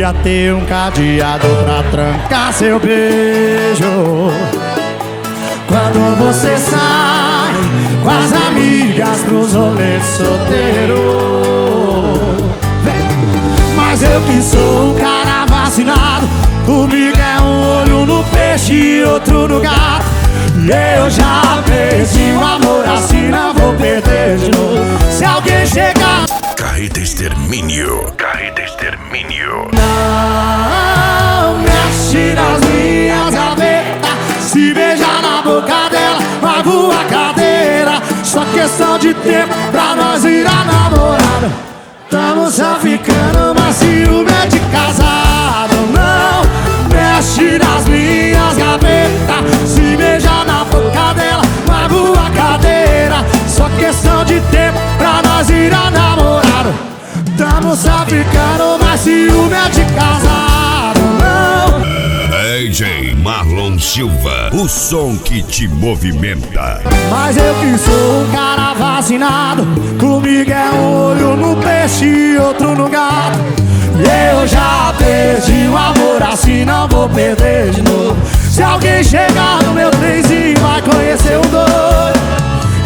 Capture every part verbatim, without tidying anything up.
devia ter um cadeado pra trancar seu beijo. Quando você sai com as amigas pros rolês solteiro. Mas eu que sou um cara vacinado, comigo é um olho no peixe e outro no gato. E eu já perdi o amor, assim não vou perder de novo. Se alguém chegar... Carreta Extermínio, Carreta Extermínio. Não mexe nas minhas gavetas, se beijar na boca dela, magoa a cadeira. Só questão de tempo pra nós virar namorado. Tamo só ficando, mas ciúme é de casado. Não mexe nas minhas gavetas, se beijar na boca dela, magoa a cadeira. Só questão de tempo pra nós virar namorado. Tamo só ficando, mas ciúme é de casado. Não. D J Marlon Silva, o som que te movimenta. Mas eu que sou um cara vacinado, comigo é um olho no peixe e outro no gato. E eu já perdi o amor, assim não vou perder de novo. Se alguém chegar no meu trenzinho, vai conhecer um doido. E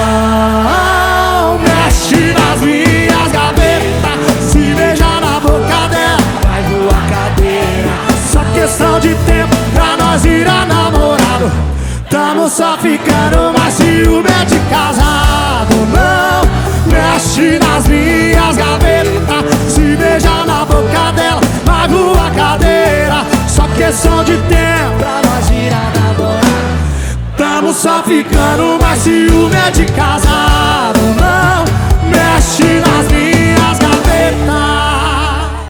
não mexe nas minhas gavetas, se beijar na boca dela, vai voar cadeira. Só questão de tempo pra nós virar namorado. Tamo só ficando, mas ciúme é de casado. Não mexe nas minhas gavetas, se beijar na boca dela, magoa a cadeira. Só questão de tempo pra nós virar namorado. Tamo só ficando, mas ciúme é de casado.